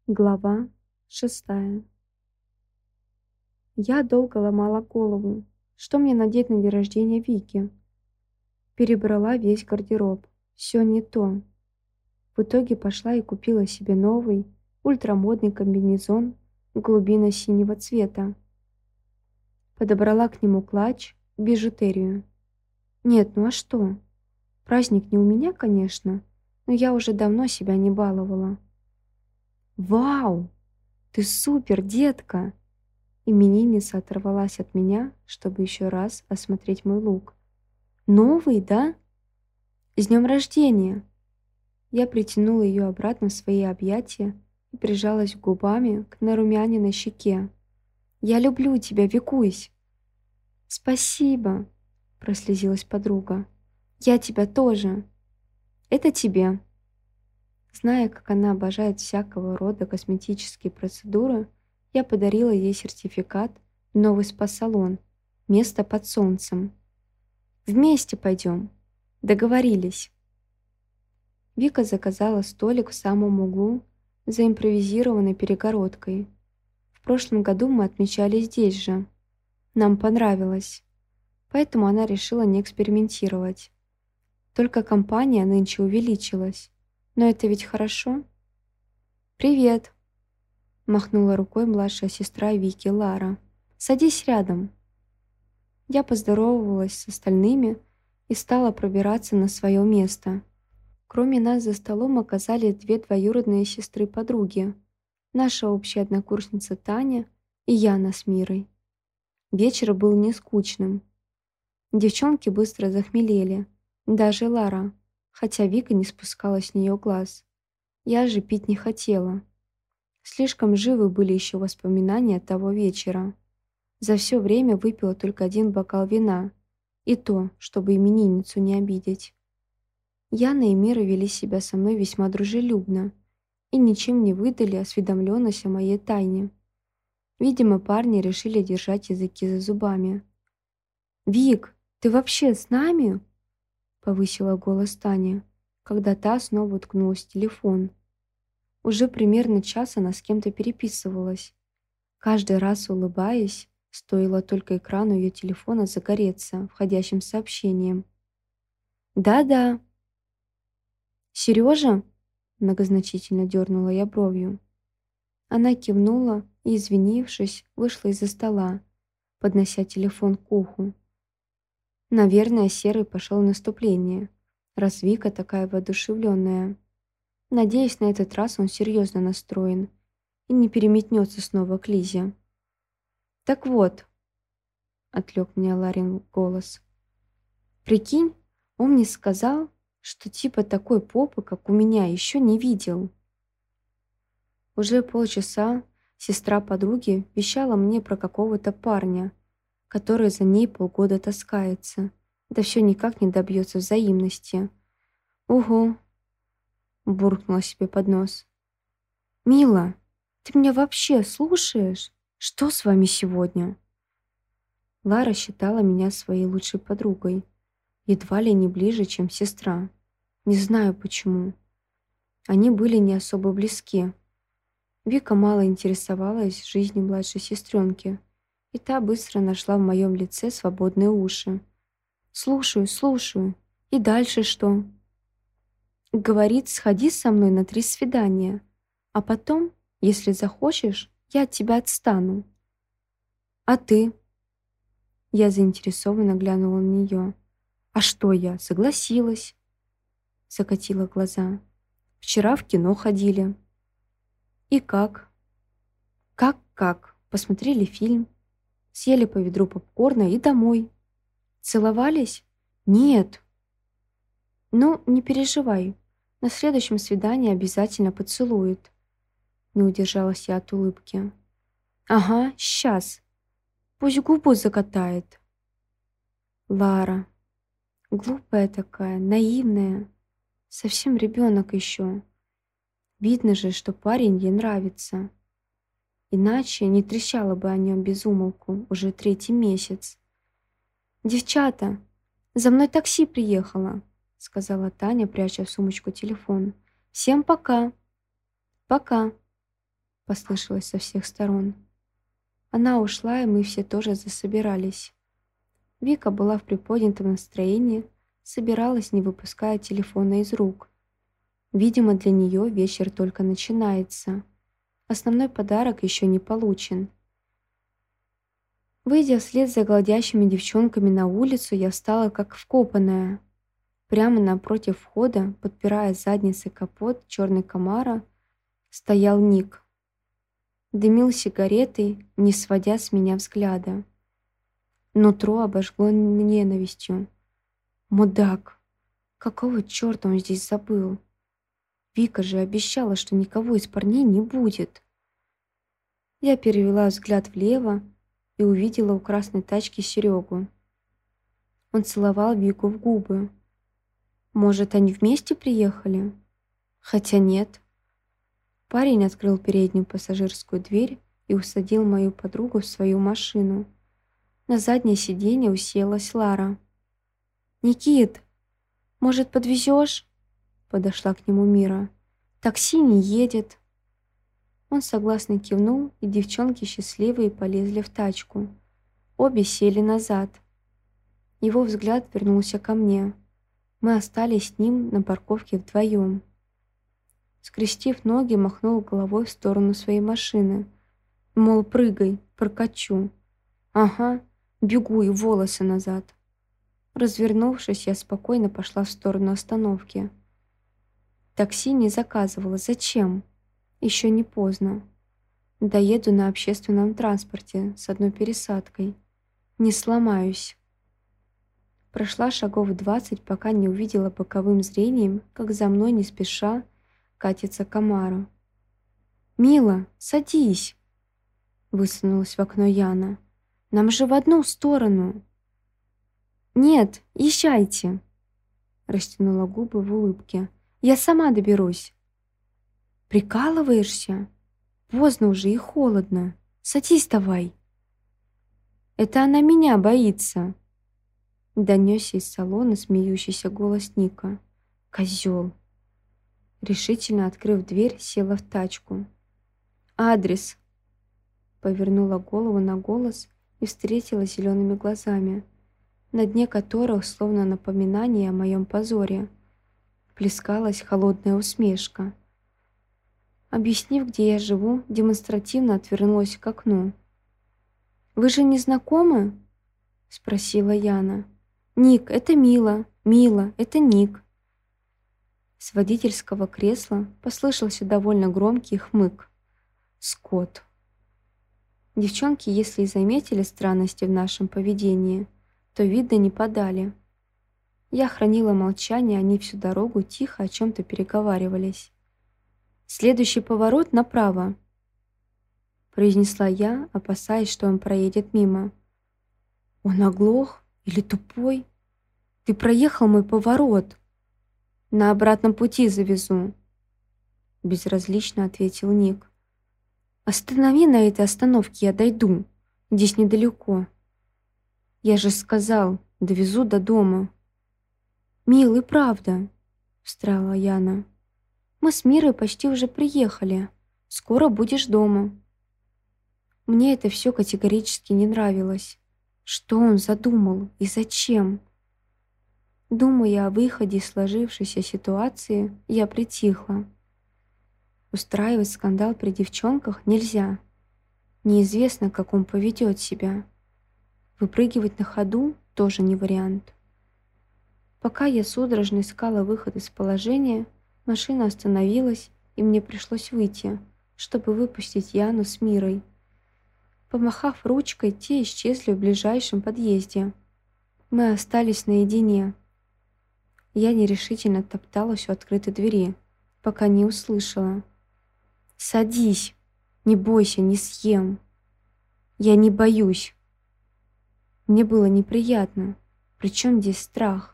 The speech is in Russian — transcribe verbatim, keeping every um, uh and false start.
Глава шестая. Я долго ломала голову, что мне надеть на день рождения Вики. Перебрала весь гардероб. Все не то. В итоге пошла и купила себе новый, ультрамодный комбинезон глубино-синего цвета. Подобрала к нему клатч, бижутерию. Нет, ну а что? Праздник не у меня, конечно, но я уже давно себя не баловала. «Вау! Ты супер, детка!» Именинница оторвалась от меня, чтобы еще раз осмотреть мой лук. «Новый, да? С днем рождения!» Я притянула ее обратно в свои объятия и прижалась губами к нарумяненной щеке. «Я люблю тебя, Викусь!» «Спасибо!» — прослезилась подруга. «Я тебя тоже!» «Это тебе!» Зная, как она обожает всякого рода косметические процедуры, я подарила ей сертификат в новый спа-салон, место под солнцем. «Вместе пойдем!» Договорились. Вика заказала столик в самом углу за импровизированной перегородкой. В прошлом году мы отмечали здесь же. Нам понравилось. Поэтому она решила не экспериментировать. Только компания нынче увеличилась. Но это ведь хорошо. «Привет!» — махнула рукой младшая сестра Вики, Лара. «Садись рядом». Я поздоровалась с остальными и стала пробираться на свое место. Кроме нас за столом оказались две двоюродные сестры-подруги, наша общая однокурсница Таня и Яна с Мирой. Вечер был не скучным. Девчонки быстро захмелели, даже Лара, хотя Вика не спускала с нее глаз. Я же пить не хотела. Слишком живы были еще воспоминания того вечера. За все время выпила только один бокал вина, и то, чтобы именинницу не обидеть. Яна и Мира вели себя со мной весьма дружелюбно и ничем не выдали осведомленность о моей тайне. Видимо, парни решили держать языки за зубами. «Вик, ты вообще с нами?» — повысила голос Таня, когда та снова уткнулась в телефон. Уже примерно час она с кем-то переписывалась. Каждый раз улыбаясь, стоило только экрану ее телефона загореться входящим сообщением. «Да-да». «Сережа?» — многозначительно дернула я бровью. Она кивнула и, извинившись, вышла из-за стола, поднося телефон к уху. Наверное, Серый пошел в наступление, раз Вика такая воодушевленная. Надеюсь, на этот раз он серьезно настроен и не переметнется снова к Лизе. «Так вот», — отвлек меня Ларин голос, «прикинь, он мне сказал, что типа такой попы, как у меня, еще не видел». Уже полчаса сестра подруги вещала мне про какого-то парня, который за ней полгода таскается, да все никак не добьется взаимности. «Угу», — буркнула себе под нос. «Мила, ты меня вообще слушаешь? Что с вами сегодня?» Лара считала меня своей лучшей подругой, едва ли не ближе, чем сестра. Не знаю почему. Они были не особо близки. Вика мало интересовалась жизнью младшей сестренки, и та быстро нашла в моем лице свободные уши. «Слушаю, слушаю. И дальше что?» «Говорит, сходи со мной на три свидания, а потом, если захочешь, я от тебя отстану». «А ты?» Я заинтересованно глянула на нее. «А что я, согласилась?» Закатила глаза. «Вчера в кино ходили». «И как?» «Как-как? Посмотрели фильм, съели по ведру попкорна и домой». «Целовались?» «Нет». «Ну, не переживай, на следующем свидании обязательно поцелует». Не удержалась я от улыбки. «Ага, сейчас. Пусть губу закатает». Лара. Глупая такая, наивная. Совсем ребенок еще. Видно же, что парень ей нравится. Иначе не трещала бы о нем без умолку уже третий месяц. «Девчата, за мной такси приехало», — сказала Таня, пряча в сумочку телефон. «Всем пока». «Пока». послышалось со всех сторон. Она ушла, и мы все тоже засобирались. Вика была в приподнятом настроении, собиралась, не выпуская телефона из рук. Видимо, для нее вечер только начинается. Основной подарок еще не получен. Выйдя вслед за голдящими девчонками на улицу, я встала как вкопанная. Прямо напротив входа, подпирая задницей капот черный Камаро, стоял Ник. Дымил сигаретой, не сводя с меня взгляда. Нутро обожгло ненавистью. Мудак! Какого черта он здесь забыл? Вика же обещала, что никого из парней не будет. Я перевела взгляд влево и увидела у красной тачки Серегу. Он целовал Вику в губы. Может, они вместе приехали? Хотя нет. Парень открыл переднюю пассажирскую дверь и усадил мою подругу в свою машину. На заднее сиденье уселась Лара. «Никит, может, подвезешь?» Подошла к нему Мира. «Такси не едет». Он согласно кивнул, и девчонки счастливые полезли в тачку. Обе сели назад. Его взгляд вернулся ко мне. Мы остались с ним на парковке вдвоем. Скрестив ноги, махнул головой в сторону своей машины. Мол, прыгай, прокачу. Ага, бегу и волосы назад. Развернувшись, я спокойно пошла в сторону остановки. Такси не заказывала. Зачем? Еще не поздно. Доеду на общественном транспорте с одной пересадкой. Не сломаюсь. Прошла шагов двадцать, пока не увидела боковым зрением, как за мной не спеша катится Камаро. «Мила, садись!» Высунулась в окно Яна. «Нам же в одну сторону!» «Нет, езжайте!» Растянула губы в улыбке. «Я сама доберусь!» «Прикалываешься? Поздно уже и холодно. Садись давай!» «Это она меня боится!» Донесся из салона смеющийся голос Ника. «Козел!» Решительно открыв дверь, села в тачку. «Адрес!» Повернула голову на голос и встретила зелеными глазами, на дне которых, словно напоминание о моем позоре, плескалась холодная усмешка. Объяснив, где я живу, демонстративно отвернулась к окну. «Вы же не знакомы?» — спросила Яна. «Ник, это Мила. Мила, это Ник». С водительского кресла послышался довольно громкий хмык. Скот. Девчонки, если и заметили странности в нашем поведении, то вида не подали. Я хранила молчание, они всю дорогу тихо о чем-то переговаривались. «Следующий поворот направо», — произнесла я, опасаясь, что он проедет мимо. «Он оглох? Или тупой? Ты проехал мой поворот. На обратном пути завезу», — безразлично ответил Ник. «Останови на этой остановке, я дойду. Здесь недалеко». «Я же сказал, довезу до дома». «Милый, правда», — встряла Яна. «Мы с Мирой почти уже приехали. Скоро будешь дома». Мне это все категорически не нравилось. Что он задумал и зачем? Думая о выходе из сложившейся ситуации, я притихла. Устраивать скандал при девчонках нельзя. Неизвестно, как он поведет себя. Выпрыгивать на ходу тоже не вариант. Пока я судорожно искала выход из положения, машина остановилась, и мне пришлось выйти, чтобы выпустить Яну с Мирой. Помахав ручкой, те исчезли в ближайшем подъезде. Мы остались наедине. Я нерешительно топталась у открытой двери, пока не услышала. «Садись! Не бойся, не съем!» «Я не боюсь!» Мне было неприятно. Причем здесь страх?